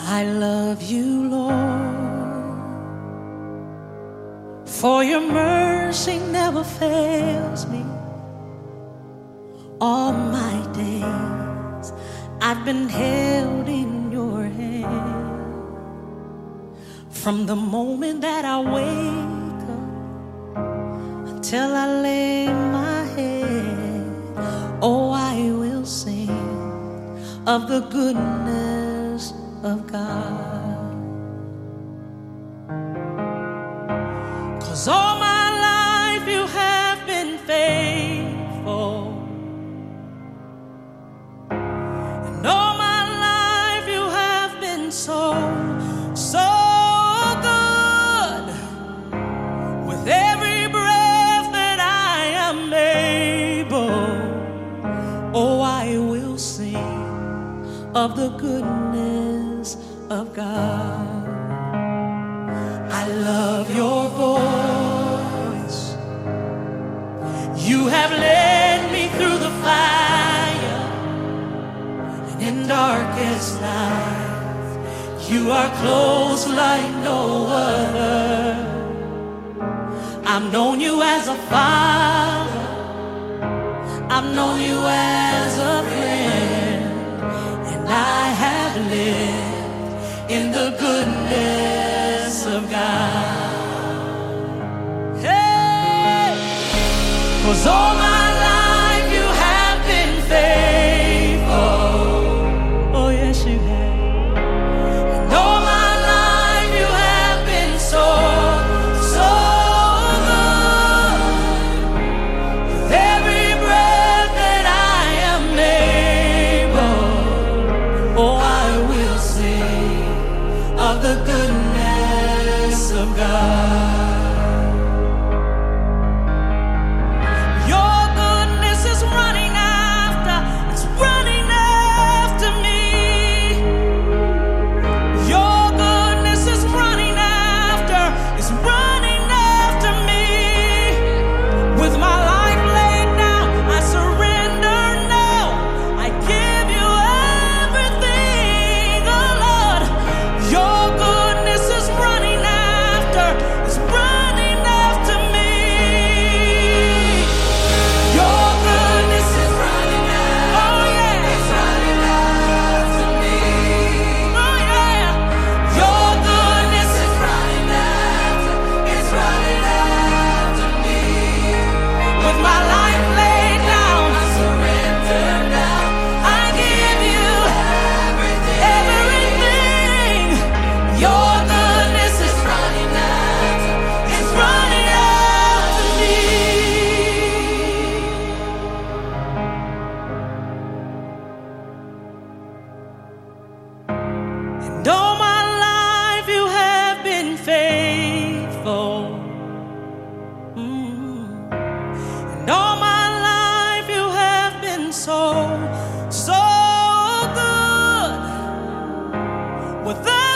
I love you, Lord, for your mercy never fails me. All my days I've been held in your hand. From the moment that I wake up until I lay my head, oh, I will sing of the goodness of God. 'Cause all my life you have been faithful, and all my life you have been so good. With every breath that I am able, oh, I will sing of the goodness of God. I love your voice. You have led me through the fire, and in darkest night, you are close like no other. I've known you as a father, I've known you as a friend, and I have lived in the goodness of God. Hey, 'cause all my life you have been faithful. Oh yes, you have. And all my life you have been so good. With every breath that I am able, oh, I will sing of the goodness of God. Your goodness is running after, it's running after me. Your goodness is running after, it's running after me. With my life laid down, I surrender now. I give you everything, oh Lord. Your goodness is running after, it's running after me. Your goodness is running after, oh yeah, it's running after me. Oh yeah, your goodness is running after, it's running after me. With my life laid down, I surrender now. I give you everything. Your goodness is running after, it's running after me. And all my life you have been faithful. And all my life you have been so good. With